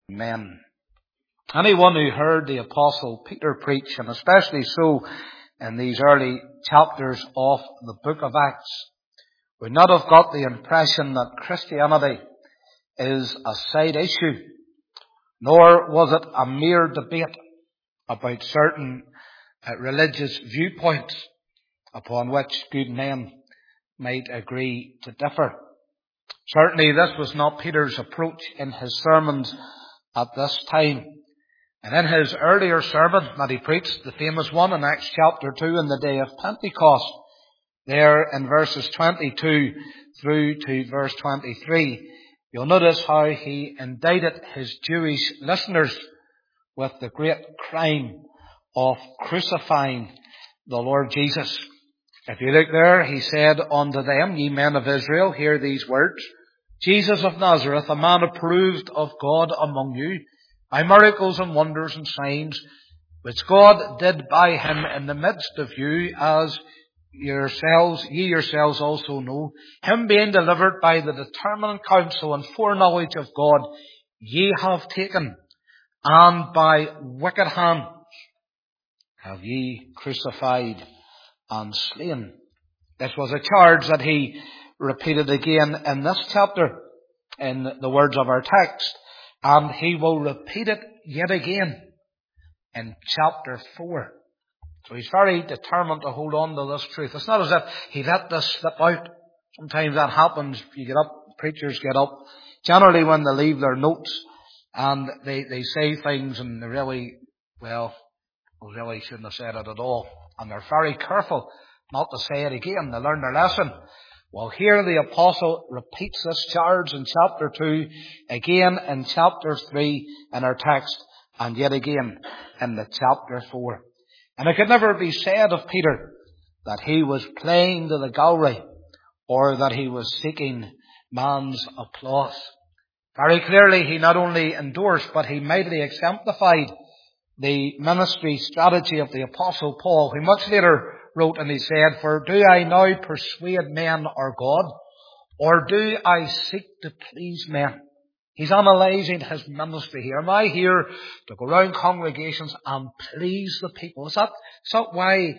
Amen. Anyone who heard the Apostle Peter preach, and especially so in these early chapters of the book of Acts, would not have got the impression that Christianity is a side issue, nor was it a mere debate about certain religious viewpoints upon which good men might agree to differ. Certainly this was not Peter's approach in his sermons at this time. And in his earlier sermon that he preached, the famous one in Acts chapter 2 on the day of Pentecost, there in verses 22 through to verse 23, you'll notice how he indicted his Jewish listeners with the great crime of crucifying the Lord Jesus. If you look there, he said unto them, Ye men of Israel, hear these words. Jesus of Nazareth, a man approved of God among you, by miracles and wonders and signs, which God did by him in the midst of you, as ye yourselves also know, him being delivered by the determinate counsel and foreknowledge of God, ye have taken, and by wicked hands have ye crucified and slain. This was a charge that he repeated again in this chapter, in the words of our text, and he will repeat it yet again in chapter 4. So he's very determined to hold on to this truth. It's not as if he let this slip out. Sometimes that happens. You get up, preachers get up, generally when they leave their notes, and they say things and they really shouldn't have said it at all. And they're very careful not to say it again. They learn their lesson. Well, here the apostle repeats this charge in chapter 2, again in chapter 3 in our text, and yet again in the chapter 4. And it could never be said of Peter that he was playing to the gallery or that he was seeking man's applause. Very clearly he not only endorsed, but he mightily exemplified the ministry strategy of the Apostle Paul, who much later wrote and he said, For do I now persuade men or God, or do I seek to please men? He's analysing his ministry here. Am I here to go around congregations and please the people? Is that why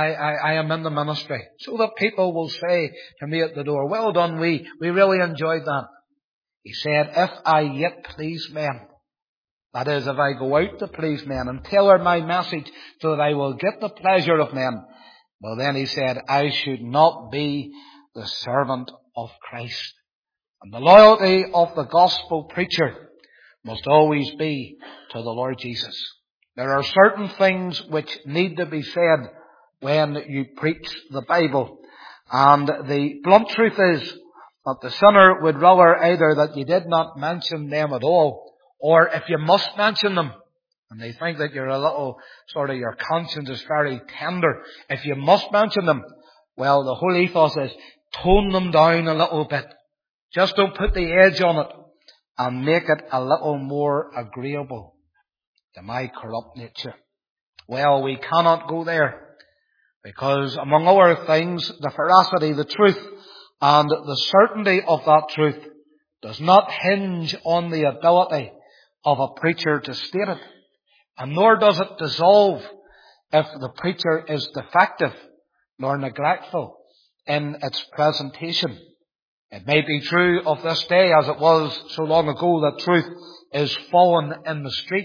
I am in the ministry? So that people will say to me at the door, Well done, we really enjoyed that. He said, If I yet please men, that is, if I go out to please men and tailor my message so that I will get the pleasure of men, well then he said, I should not be the servant of Christ. And the loyalty of the gospel preacher must always be to the Lord Jesus. There are certain things which need to be said when you preach the Bible. And the blunt truth is that the sinner would rather either that you did not mention them at all, or if you must mention them, and they think that you're a little, your conscience is very tender, if you must mention them, well, the whole ethos is tone them down a little bit. Just don't put the edge on it and make it a little more agreeable to my corrupt nature. Well, we cannot go there because, among other things, the veracity, the truth, and the certainty of that truth does not hinge on the ability of a preacher to state it, and nor does it dissolve if the preacher is defective nor neglectful in its presentation. It may be true of this day, as it was so long ago, that truth is fallen in the street,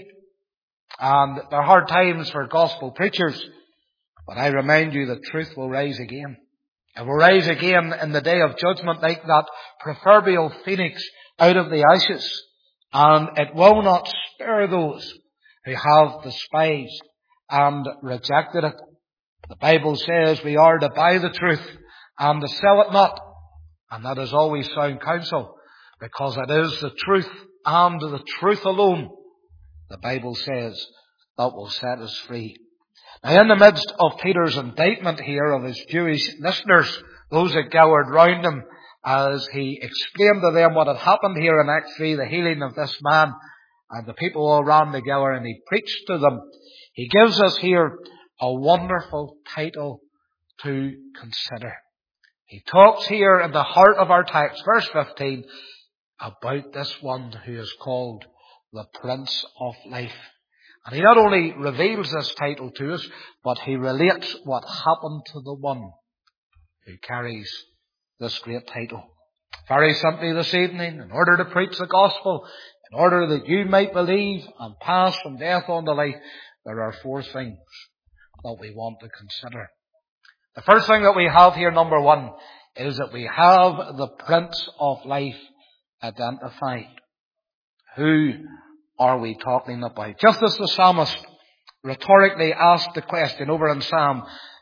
and there are hard times for gospel preachers, but I remind you that truth will rise again. It will rise again in the day of judgment like that proverbial phoenix out of the ashes, and it will not spare those who have despised and rejected it. The Bible says we are to buy the truth and to sell it not, and that is always sound counsel, because it is the truth and the truth alone, the Bible says, that will set us free. Now, in the midst of Peter's indictment here of his Jewish listeners, those that gathered round him, as he explained to them what had happened here in Acts 3, the healing of this man, and the people all ran together and he preached to them, he gives us here a wonderful title to consider. He talks here in the heart of our text, verse 15, about this one who is called the Prince of Life. And he not only reveals this title to us, but he relates what happened to the one who carries this great title. Very simply this evening, in order to preach the gospel, in order that you might believe and pass from death unto life, there are 4 things that we want to consider. The first thing that we have here, number 1, is that we have the Prince of Life identified. Who are we talking about? Just as the psalmist rhetorically asked the question over in Psalm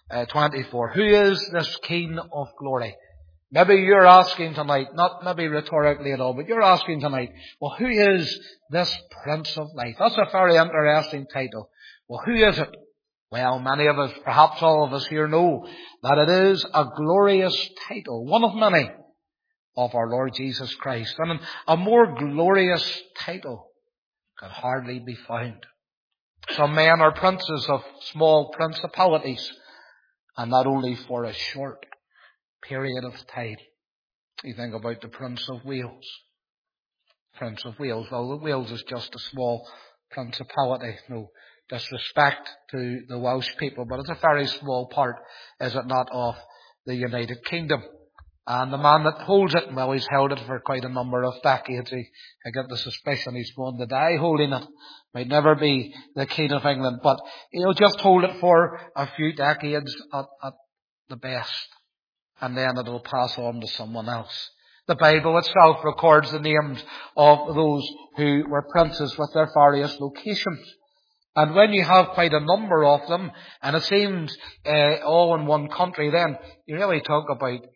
24, who is this King of glory? Maybe you're asking tonight, not maybe rhetorically at all, but you're asking tonight, well, who is this Prince of Life? That's a very interesting title. Well, who is it? Well, many of us, perhaps all of us here, know that it is a glorious title, one of many of our Lord Jesus Christ. And a more glorious title can hardly be found. Some men are princes of small principalities, and not only for a short period of time. You think about the Prince of Wales. Prince of Wales. Well, Wales is just a small principality. No disrespect to the Welsh people, but it's a very small part, is it not, of the United Kingdom. And the man that holds it, well, he's held it for quite a number of decades. I get the suspicion he's going to die holding it. Might never be the King of England, but he'll just hold it for a few decades at the best. And then it'll pass on to someone else. The Bible itself records the names of those who were princes with their various locations. And when you have quite a number of them, and it seems all in one country, then you're really talking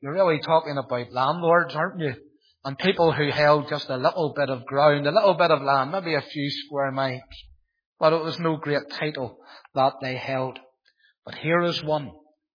about landlords, aren't you? And people who held just a little bit of ground, a little bit of land, maybe a few square miles. But it was no great title that they held. But here is one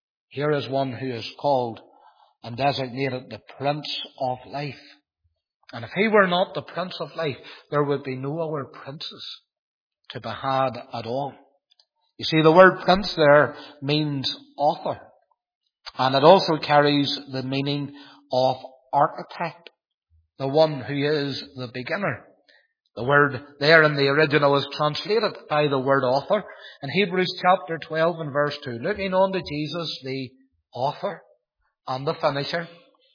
who is called and designated the Prince of Life. And if he were not the Prince of Life, there would be no other princes to be had at all. You see, the word prince there means author. And it also carries the meaning of architect, the one who is the beginner. The word there in the original is translated by the word author. In Hebrews chapter 12 and verse 2, looking on to Jesus, the author and the finisher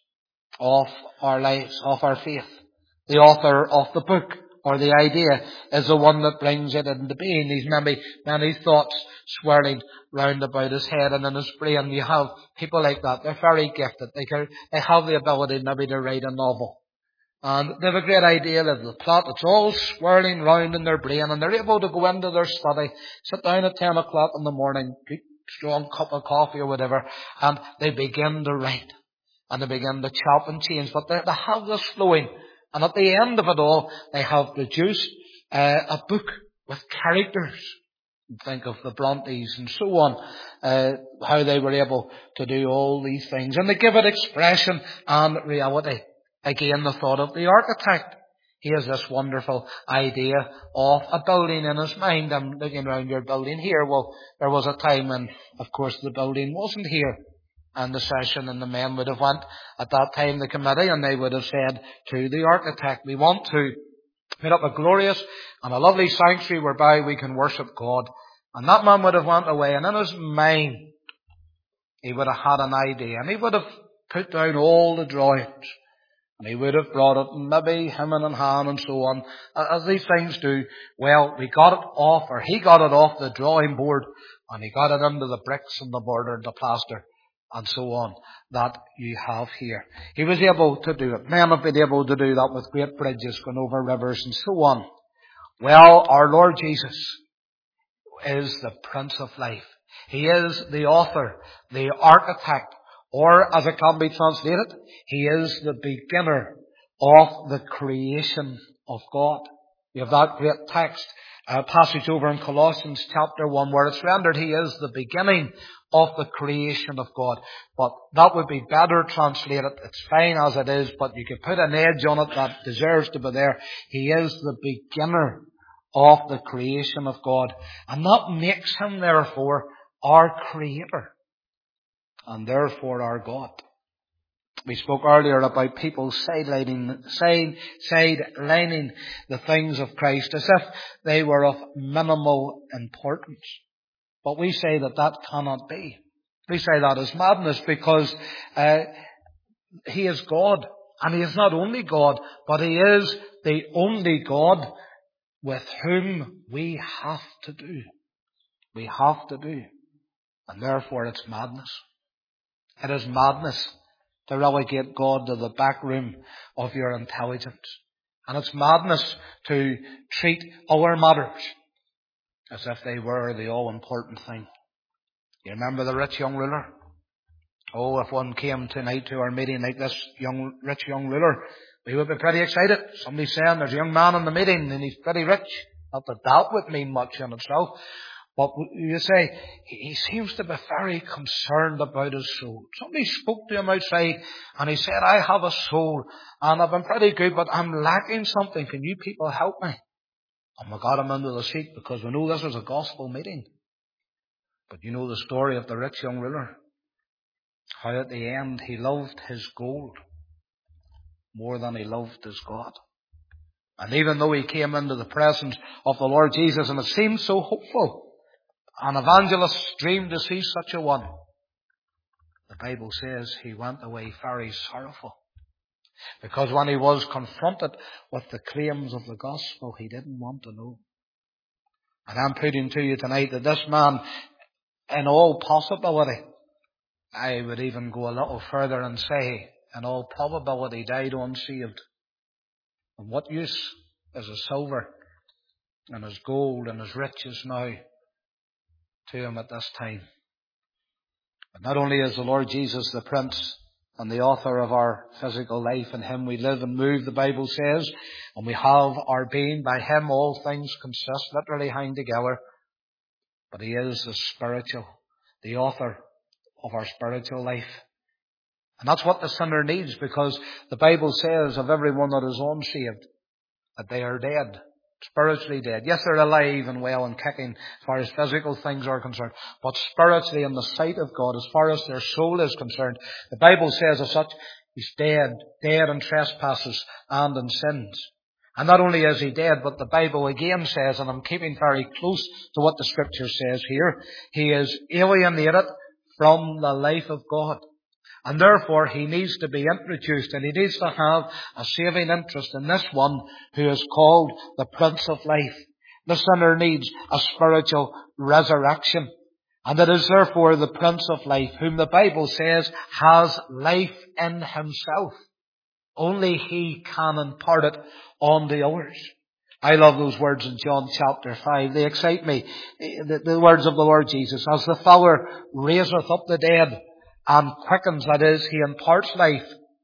of our lives, of our faith. The author of the book, or the idea, is the one that brings it into being. These many thoughts swirling round about his head and in his brain. You have people like that. They're very gifted. They have the ability maybe to write a novel. And they have a great idea of the plot. It's all swirling round in their brain, and they're able to go into their study, sit down at 10 o'clock in the morning, get a strong cup of coffee or whatever, and they begin to write. And they begin to chop and change. But they have this flowing. And at the end of it all, they have produced a book with characters. Think of the Brontes and so on, how they were able to do all these things. And they give it expression and reality. Again, the thought of the architect. He has this wonderful idea of a building in his mind. I'm looking around your building here. Well, there was a time when, of course, the building wasn't here. And the session and the men would have went at that time, the committee, and they would have said to the architect, we want to put up a glorious and a lovely sanctuary whereby we can worship God. And that man would have went away, and in his mind, he would have had an idea, and he would have put down all the drawings, and he would have brought it, and maybe him in hand and so on, as these things do. Well, we got it off, or he got it off the drawing board, and he got it into the bricks and the mortar and the plaster, and so on, that you have here. He was able to do it. Men have been able to do that with great bridges going over rivers and so on. Well, our Lord Jesus is the Prince of Life. He is the author, the architect, or as it can be translated, he is the beginner of the creation of God. We have that great text, passage over in Colossians chapter 1 where it's rendered, he is the beginning of the creation of God. But that would be better translated. It's fine as it is, but you could put an edge on it that deserves to be there. He is the beginner of the creation of God. And that makes him, therefore, our Creator. And therefore our God. We spoke earlier about people sidelining the things of Christ as if they were of minimal importance. But we say that that cannot be. We say that is madness because He is God. And He is not only God, but He is the only God with whom we have to do. We have to do. And therefore it's madness. It is madness to relegate God to the back room of your intelligence. And it's madness to treat our matters as if they were the all-important thing. You remember the rich young ruler? Oh, if one came tonight to our meeting like this rich young ruler, we would be pretty excited. Somebody's saying there's a young man in the meeting and he's pretty rich. Not that that would mean much in itself. But you say, he seems to be very concerned about his soul. Somebody spoke to him outside and he said, I have a soul and I've been pretty good, but I'm lacking something. Can you people help me? And we got him into the seat because we know this is a gospel meeting. But you know the story of the rich young ruler. How at the end he loved his gold more than he loved his God. And even though he came into the presence of the Lord Jesus and it seemed so hopeful, an evangelist dreamed to see such a one, the Bible says he went away very sorrowful. Because when he was confronted with the claims of the gospel, he didn't want to know. And I'm putting to you tonight that this man, in all possibility, I would even go a little further and say, in all probability, died unsaved. And what use is his silver and his gold and his riches now to him at this time? But not only is the Lord Jesus the Prince and the author of our physical life, in Him we live and move, the Bible says, and we have our being, by Him all things consist, literally hang together, but He is the author of our spiritual life. And that's what the sinner needs, because the Bible says of everyone that is unsaved that they are dead, spiritually dead. Yes, they're alive and well and kicking as far as physical things are concerned, but spiritually in the sight of God, as far as their soul is concerned, the Bible says as such, he's dead in trespasses and in sins. And not only is he dead, but the Bible again says, and I'm keeping very close to what the Scripture says here, he is alienated from the life of God. And therefore he needs to be introduced, and he needs to have a saving interest in this one who is called the Prince of Life. The sinner needs a spiritual resurrection. And it is therefore the Prince of Life, whom the Bible says has life in himself. Only he can impart it on the others. I love those words in John chapter 5. They excite me. The words of the Lord Jesus. As the Father raiseth up the dead and quickens, that is, he imparts life,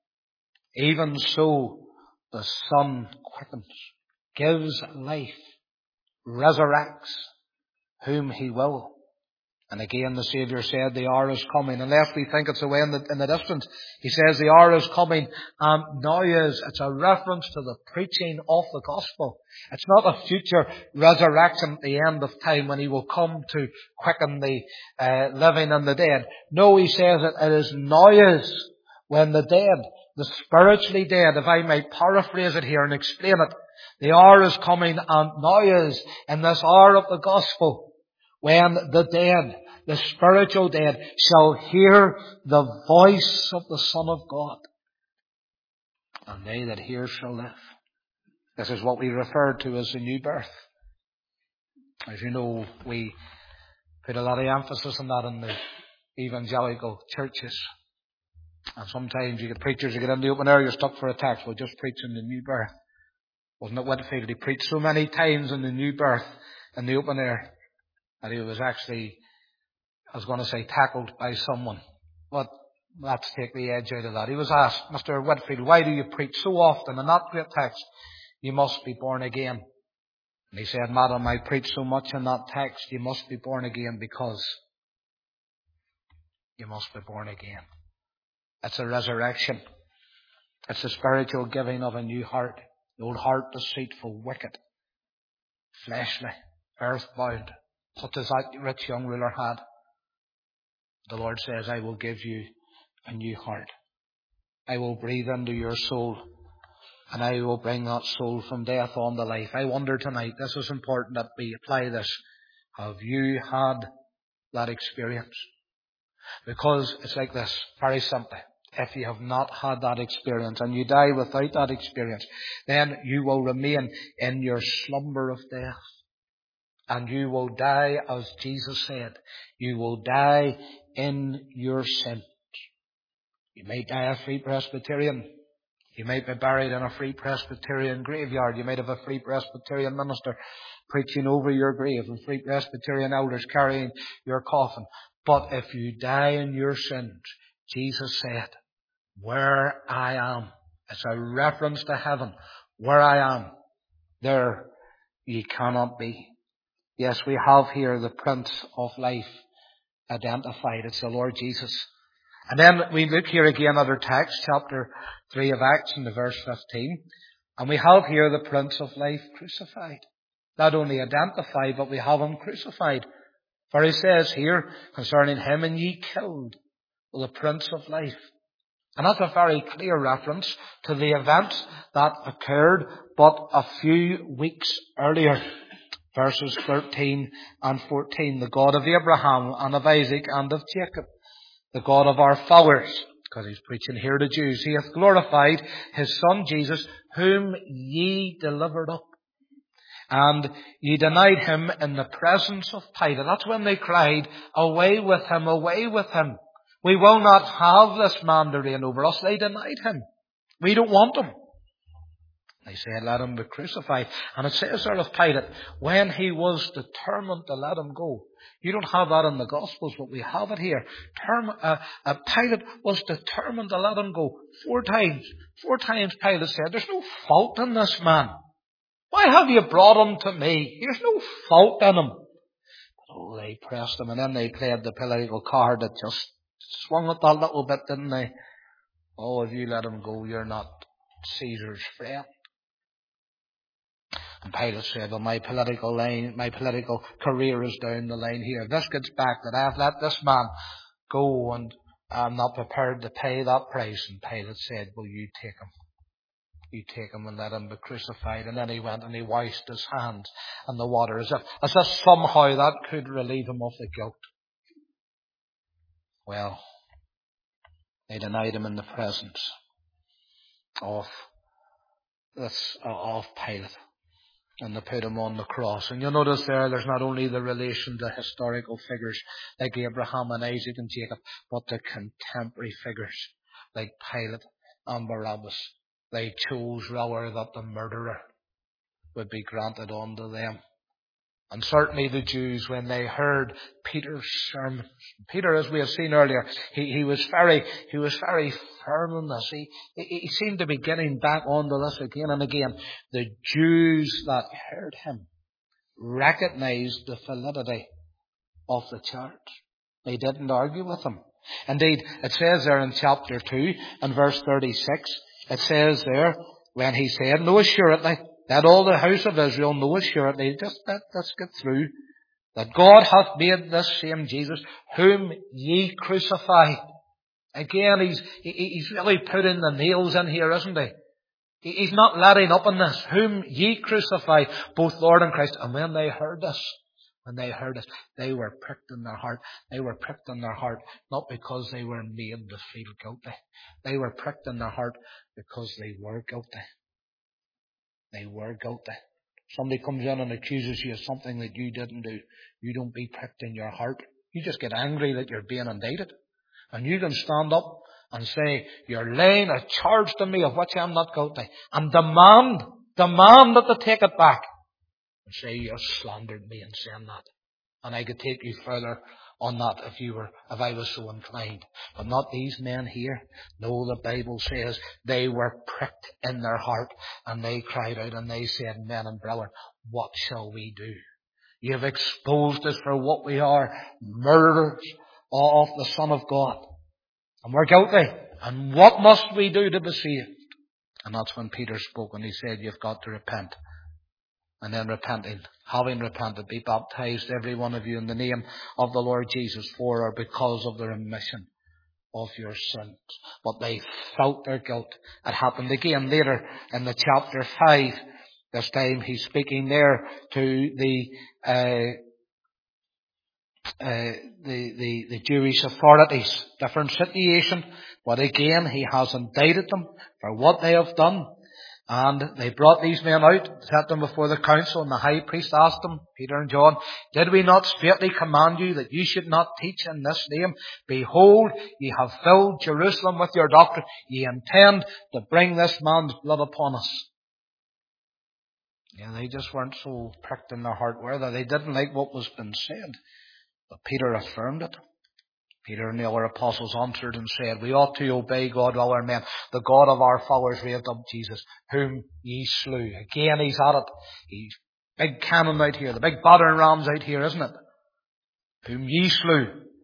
even so the Son quickens, gives life, resurrects whom he will. And again the Saviour said, the hour is coming. Unless we think it's away in the distance, he says the hour is coming, and now is. It's a reference to the preaching of the gospel. It's not a future resurrection at the end of time when he will come to quicken the living and the dead. No, he says it is now is when the dead, the spiritually dead, if I might paraphrase it here and explain it, the hour is coming, and now is in this hour of the gospel, when the dead, the spiritual dead, shall hear the voice of the Son of God. And they that hear shall live. This is what we refer to as the new birth. As you know, we put a lot of emphasis on that in the evangelical churches. And sometimes you get preachers who get in the open air, you're stuck for a text. We'll just preach in the new birth. Wasn't it Whitefield? He preached so many times in the new birth in the open air. And he was actually, I was going to say, tackled by someone. But let's take the edge out of that. He was asked, Mr. Whitefield, why do you preach so often in that great text, you must be born again? And he said, Madam, I preach so much in that text, you must be born again because you must be born again. It's a resurrection. It's a spiritual giving of a new heart. The old heart deceitful, wicked, fleshly, earthbound, such as that rich young ruler had. The Lord says, I will give you a new heart. I will breathe into your soul, and I will bring that soul from death on to life. I wonder tonight, this is important that we apply this. Have you had that experience? Because it's like this, very simply. If you have not had that experience and you die without that experience, then you will remain in your slumber of death. And you will die, as Jesus said, you will die in your sin. You may die a Free Presbyterian. You might be buried in a Free Presbyterian graveyard. You might have a Free Presbyterian minister preaching over your grave and Free Presbyterian elders carrying your coffin. But if you die in your sins, Jesus said, where I am, it's a reference to heaven. Where I am, there you cannot be. Yes, we have here the Prince of Life identified. It's the Lord Jesus. And then we look here again at our text, chapter 3 of Acts, in the verse 15. And we have here the Prince of Life crucified. Not only identified, but we have him crucified. For he says here, concerning him, and ye killed the Prince of Life. And that's a very clear reference to the events that occurred but a few weeks earlier. Verses 13 and 14. The God of Abraham and of Isaac and of Jacob. The God of our fathers, because he's preaching here to Jews, he hath glorified his Son Jesus, whom ye delivered up. And ye denied him in the presence of Pilate. That's when they cried, away with him, away with him. We will not have this man to reign over us. They denied him. We don't want him. They said, let him be crucified. And it says there of Pilate, when he was determined to let him go. You don't have that in the Gospels, but we have it here. Pilate was determined to let him go 4 times. 4 times Pilate said, there's no fault in this man. Why have you brought him to me? There's no fault in him. But oh, they pressed him, and then they played the political card that just swung it that little bit, didn't they? Oh, if you let him go, you're not Caesar's friend. And Pilate said, well, my political career is down the line here. If this gets back that I've let this man go and I'm not prepared to pay that price. And Pilate said, well, you take him. You take him and let him be crucified. And then he went and he washed his hands in the water as if somehow that could relieve him of the guilt. Well, they denied him in the presence of Pilate. And they put him on the cross. And you'll notice there's not only the relation to historical figures like Abraham and Isaac and Jacob, but the contemporary figures like Pilate and Barabbas. They chose rather that the murderer would be granted unto them. And certainly the Jews, when they heard Peter's sermon, Peter, as we have seen earlier, he was very firm in this. He seemed to be getting back onto this again and again. The Jews that heard him recognized the validity of the church. They didn't argue with him. Indeed, it says there in chapter 2 and verse 36, it says there, when he said, know assuredly, that all the house of Israel know assuredly, let's get through, that God hath made this same Jesus, whom ye crucified. Again, he's really putting the nails in here, isn't he? He's not letting up on this. Whom ye crucified, both Lord and Christ. And when they heard this, they were pricked in their heart. They were pricked in their heart, not because they were made to feel guilty. They were pricked in their heart because they were guilty. They were guilty. Somebody comes in and accuses you of something that you didn't do. You don't be pricked in your heart. You just get angry that you're being indicted. And you can stand up and say, you're laying a charge to me of which I'm not guilty. And demand that they take it back. And say, you slandered me in saying that. And I could take you further on that if I was so inclined. But not these men here. No, the Bible says they were pricked in their heart and they cried out and they said, men and brethren, what shall we do? You have exposed us for what we are, murderers of the Son of God. And we're guilty. And what must we do to be saved? And that's when Peter spoke and he said, you've got to repent. And then having repented, be baptized, every one of you, in the name of the Lord Jesus for or because of the remission of your sins. But they felt their guilt. It happened again later in the chapter 5. This time he's speaking there to the Jewish authorities. Different situation. But again, he has indicted them for what they have done. And they brought these men out, set them before the council, and the high priest asked them, Peter and John, did we not straitly command you that you should not teach in this name? Behold, ye have filled Jerusalem with your doctrine. Ye intend to bring this man's blood upon us. Yeah, they just weren't so pricked in their heart, were they? They didn't like what was being said. But Peter affirmed it. Peter and the other apostles answered and said, we ought to obey God while we're men. The God of our fathers raised up Jesus, whom ye slew. Again, he's at it. He's big cannon out here. The big battering rams out here, isn't it? Whom ye slew.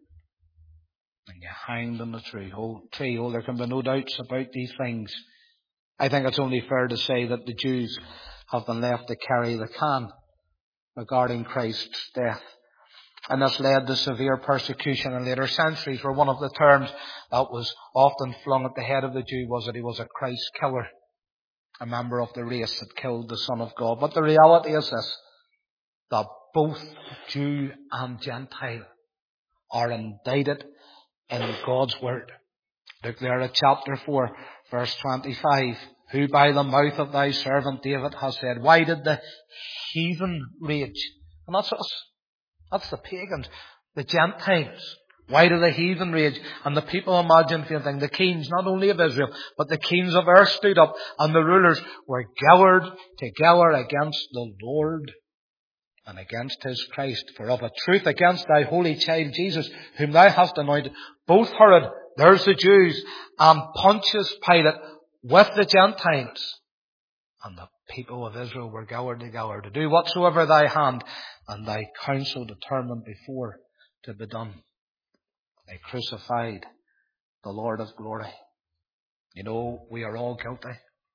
And you hanged on the tree. Oh, there can be no doubts about these things. I think it's only fair to say that the Jews have been left to carry the can regarding Christ's death. And this led to severe persecution in later centuries, where one of the terms that was often flung at the head of the Jew was that he was a Christ killer, a member of the race that killed the Son of God. But the reality is this, that both Jew and Gentile are indicted in God's Word. Look there at chapter 4, verse 25. Who by the mouth of thy servant David has said, why did the heathen rage? And that's us. That's the pagans, the Gentiles. Why do the heathen rage? And the people imagined anything. The kings, not only of Israel, but the kings of earth stood up, and the rulers were gathered together against the Lord and against his Christ. For of a truth against thy holy child Jesus, whom thou hast anointed, both Herod, there's the Jews, and Pontius Pilate with the Gentiles, and the people of Israel were gathered together to do whatsoever thy hand and thy counsel determined before to be done. They crucified the Lord of glory. You know, we are all guilty.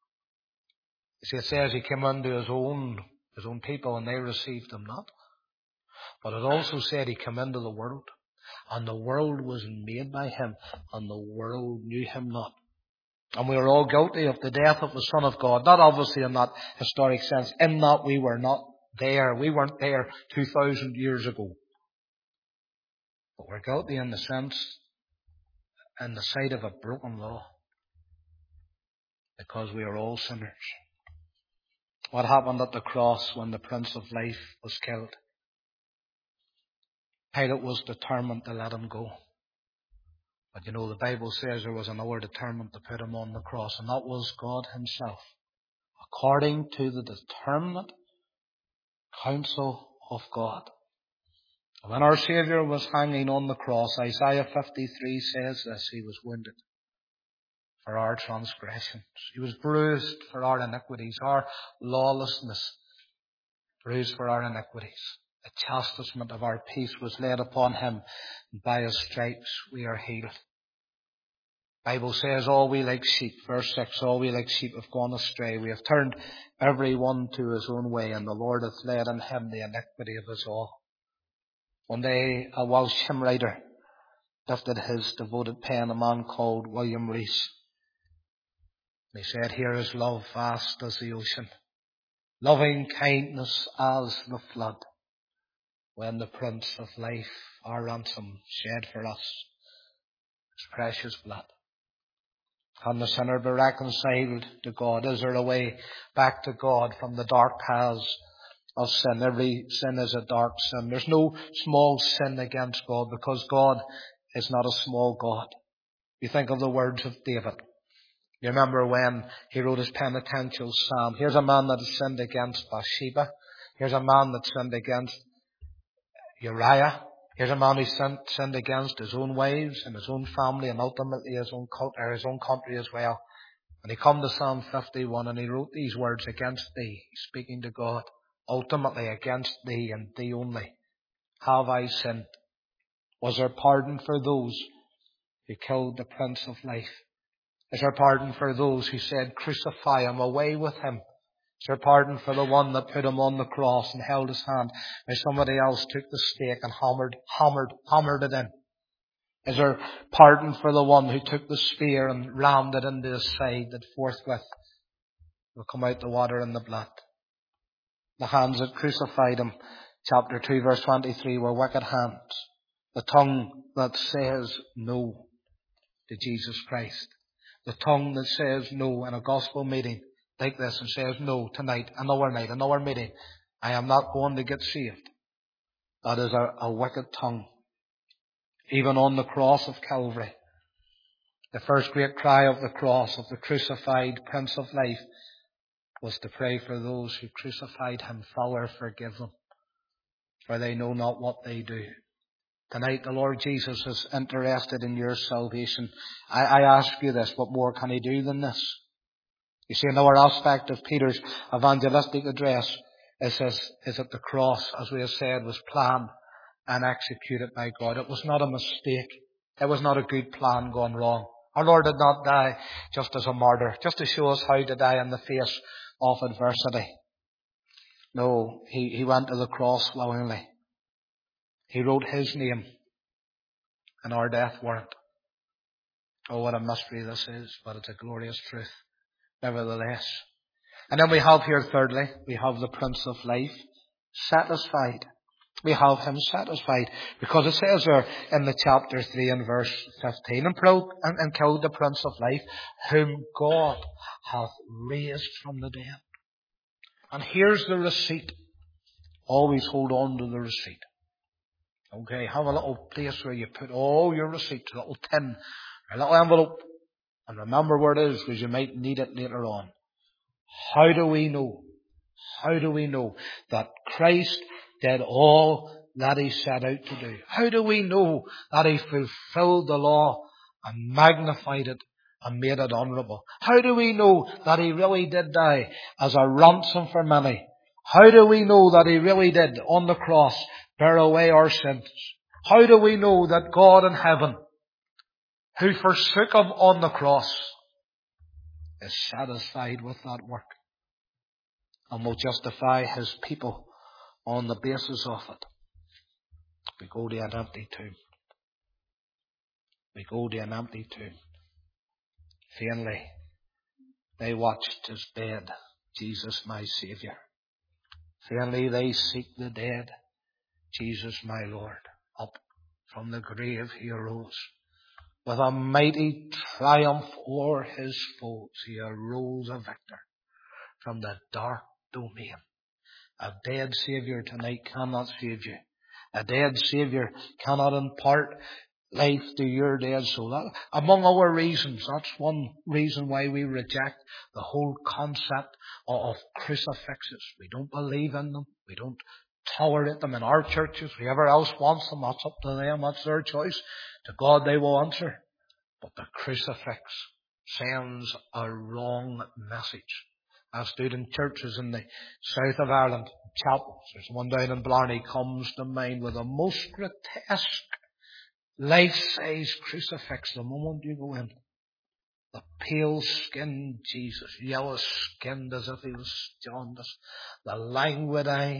You see, it says he came unto his own people, and they received him not. But it also said he came into the world, and the world was made by him, and the world knew him not. And we are all guilty of the death of the Son of God. Not obviously in that historic sense, in that we were not there. We weren't there 2,000 years ago. But we're guilty in the sense, in the sight of a broken law. Because we are all sinners. What happened at the cross when the Prince of Life was killed? Pilate was determined to let him go. But you know, the Bible says there was another determined to put him on the cross, and that was God himself, according to the determinate counsel of God. When our Saviour was hanging on the cross, Isaiah 53 says this, he was wounded for our transgressions. He was bruised for our iniquities, our lawlessness, bruised for our iniquities. The chastisement of our peace was laid upon him, and by his stripes we are healed. The Bible says, all we like sheep, verse 6, all we like sheep have gone astray. We have turned every one to his own way, and the Lord hath laid on him the iniquity of us all. One day, a Welsh hymn writer lifted his devoted pen, a man called William Rees. He said, here is love vast as the ocean, loving kindness as the flood, when the Prince of Life, our ransom, shed for us his precious blood. Can the sinner be reconciled to God? Is there a way back to God from the dark paths of sin? Every sin is a dark sin. There's no small sin against God, because God is not a small God. You think of the words of David. You remember when he wrote his penitential psalm. Here's a man that has sinned against Bathsheba. Here's a man that sinned against Uriah. Here's a man who sinned against his own wives and his own family, and ultimately his own country as well. And he come to Psalm 51 and he wrote these words, against thee, speaking to God, ultimately against thee and thee only, have I sinned. Was there pardon for those who killed the Prince of Life? Is there pardon for those who said, crucify him, away with him? Is there pardon for the one that put him on the cross and held his hand, while somebody else took the stake and hammered it in? Is there pardon for the one who took the spear and rammed it into his side, that forthwith will come out the water and the blood? The hands that crucified him, chapter 2 verse 23, were wicked hands. The tongue that says no to Jesus Christ. The tongue that says no in a gospel meeting like this and says no tonight, another night, another meeting. I am not going to get saved. That is a wicked tongue. Even on the cross of Calvary, the first great cry of the cross of the crucified Prince of Life was to pray for those who crucified him. Father, forgive them, for they know not what they do. Tonight the Lord Jesus is interested in your salvation. I ask you this, what more can he do than this? You see, another aspect of Peter's evangelistic address is that the cross, as we have said, was planned and executed by God. It was not a mistake. It was not a good plan gone wrong. Our Lord did not die just as a martyr, just to show us how to die in the face of adversity. No, he went to the cross willingly. He wrote his name in our death warrant. Oh, what a mystery this is, but it's a glorious truth, nevertheless. And then we have here, thirdly, we have the Prince of Life satisfied. We have him satisfied, because it says there in the chapter 3 and verse 15, and killed the Prince of Life, whom God hath raised from the dead. And here's the receipt. Always hold on to the receipt. Okay, have a little place where you put all your receipts, a little tin, a little envelope, and remember where it is, because you might need it later on. How do we know? How do we know that Christ did all that he set out to do? How do we know that he fulfilled the law and magnified it and made it honourable? How do we know that he really did die as a ransom for many? How do we know that he really did on the cross bear away our sins? How do we know that God in heaven, who forsook him on the cross, is satisfied with that work and will justify his people on the basis of it? We go to an empty tomb. We go to an empty tomb. Vainly they watched his bed, Jesus my Saviour. Vainly they seek the dead, Jesus my Lord. Up from the grave he arose. With a mighty triumph o'er his foes, he arose a victor from the dark domain. A dead Saviour tonight cannot save you. A dead Saviour cannot impart life to your dead soul. That, among other reasons, that's one reason why we reject the whole concept of crucifixes. We don't believe in them. We don't tolerate them in our churches. Whoever else wants them, that's up to them. That's their choice. To God they will answer. But the crucifix sends a wrong message. I stood in churches in the south of Ireland, chapels. There's one down in Blarney comes to mind with a most grotesque life-size crucifix the moment you go in. The pale-skinned Jesus, yellow-skinned as if he was jaundiced. The languid eyes.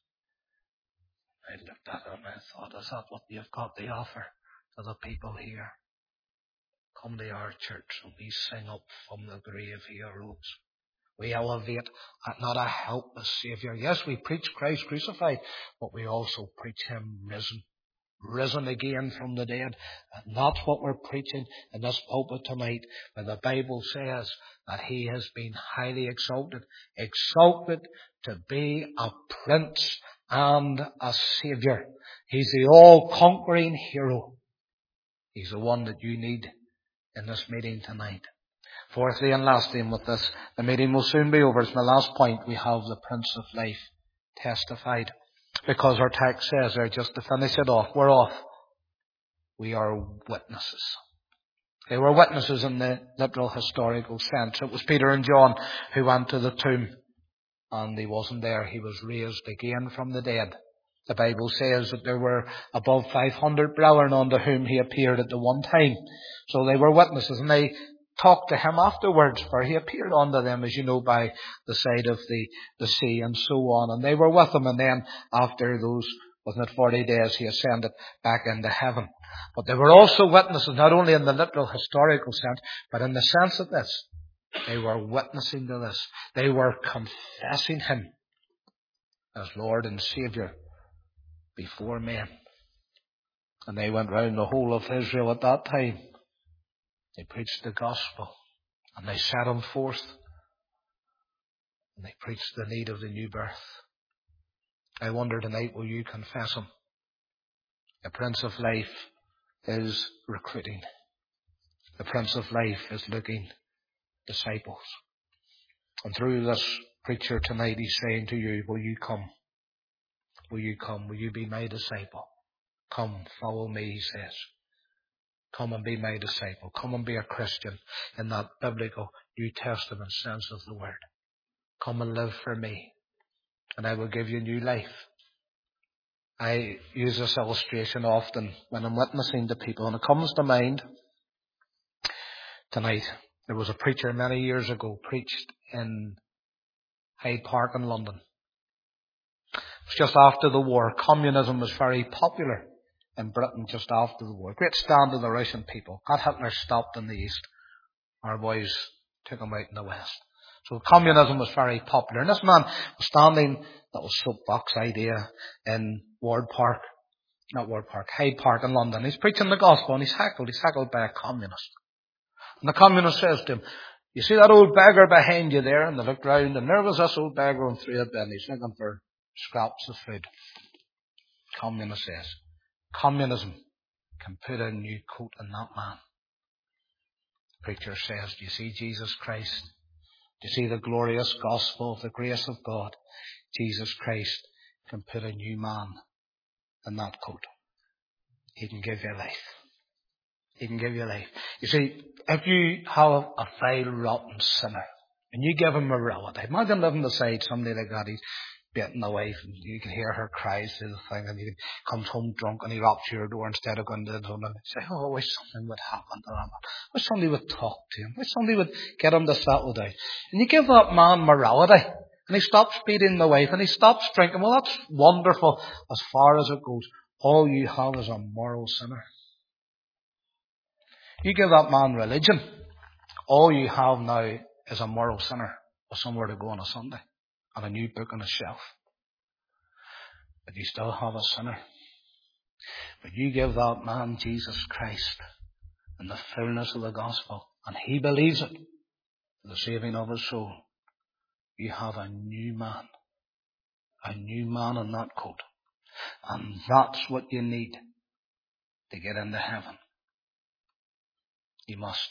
I looked at him and I thought, is that what you've got to offer to the people here? Come to our church and we sing up from the grave he arose. We elevate not a helpless Saviour. Yes, we preach Christ crucified, but we also preach him risen. Risen again from the dead. And that's what we're preaching in this pulpit tonight, where the Bible says that he has been highly exalted. Exalted to be a prince and a Saviour. He's the all-conquering hero. He's the one that you need in this meeting tonight. Fourthly and lastly, and with this, the meeting will soon be over. It's my last point. We have the Prince of Life testified. Because our text says there, just to finish it off, we're off. We are witnesses. They were witnesses in the literal historical sense. It was Peter and John who went to the tomb. And he wasn't there. He was raised again from the dead. The Bible says that there were above 500 brethren unto whom he appeared at the one time. So they were witnesses, and they talked to him afterwards, for he appeared unto them, as you know, by the side of the sea and so on. And they were with him, and then after those Wasn't it 40 days he ascended back into heaven? But they were also witnesses, not only in the literal historical sense, but in the sense of this. They were witnessing to this. They were confessing him as Lord and Saviour before men. And they went round the whole of Israel at that time. They preached the gospel. And they set him forth. And they preached the need of the new birth. I wonder tonight, will you confess him? The Prince of Life is recruiting. The Prince of Life is looking disciples. And through this preacher tonight, he's saying to you, will you come? Will you come? Will you be my disciple? Come, follow me, he says. Come and be my disciple. Come and be a Christian in that biblical New Testament sense of the word. Come and live for me, and I will give you new life. I use this illustration often when I'm witnessing to people, and it comes to mind tonight. There was a preacher many years ago preached in Hyde Park in London. It was just after the war. Communism was very popular in Britain just after the war. Great stand of the Russian people. Got Hitler stopped in the east. Our boys took him out in the west. So communism was very popular. And this man was standing, that was soapbox idea, in Hyde Park in London. He's preaching the gospel and he's heckled by a communist. And the communist says to him, you see that old beggar behind you there? And they looked round and there was this old beggar on 3 pennies looking for scraps of food. Communist says, communism can put a new coat on that man. The preacher says, do you see Jesus Christ? Do you see the glorious gospel of the grace of God? Jesus Christ can put a new man in that coat. He can give you life. He can give you life. You see, if you have a vile, rotten sinner, and you give him a relative, imagine living beside somebody like that, he's beating the wife, and you can hear her cries through the thing, and he comes home drunk, and he raps your door instead of going to the home, and say, oh, I wish something would happen to him. I wish somebody would talk to him. I wish somebody would get him to settle down. And you give that man morality, and he stops beating the wife, and he stops drinking. Well, that's wonderful as far as it goes. All you have is a moral sinner. You give that man religion, all you have now is a moral sinner with somewhere to go on a Sunday and a new book on a shelf. But you still have a sinner. But you give that man Jesus Christ and the fullness of the gospel, and he believes it for the saving of his soul. You have a new man in that coat. And that's what you need to get into heaven. You must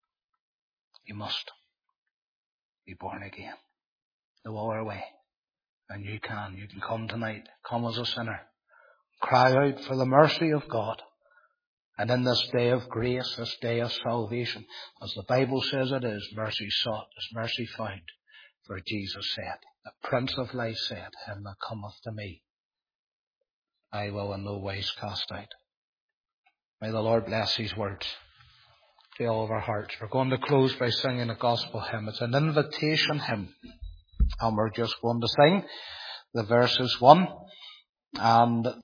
be born again. No other way. And you can come tonight. Come as a sinner. Cry out for the mercy of God. And in this day of grace, this day of salvation, as the Bible says it is, mercy sought is mercy found. For Jesus said, the Prince of Life said, him that cometh to me, I will in no wise cast out. May the Lord bless these words to all of our hearts. We're going to close by singing a gospel hymn. It's an invitation hymn. And we're just going to sing the verses 1 and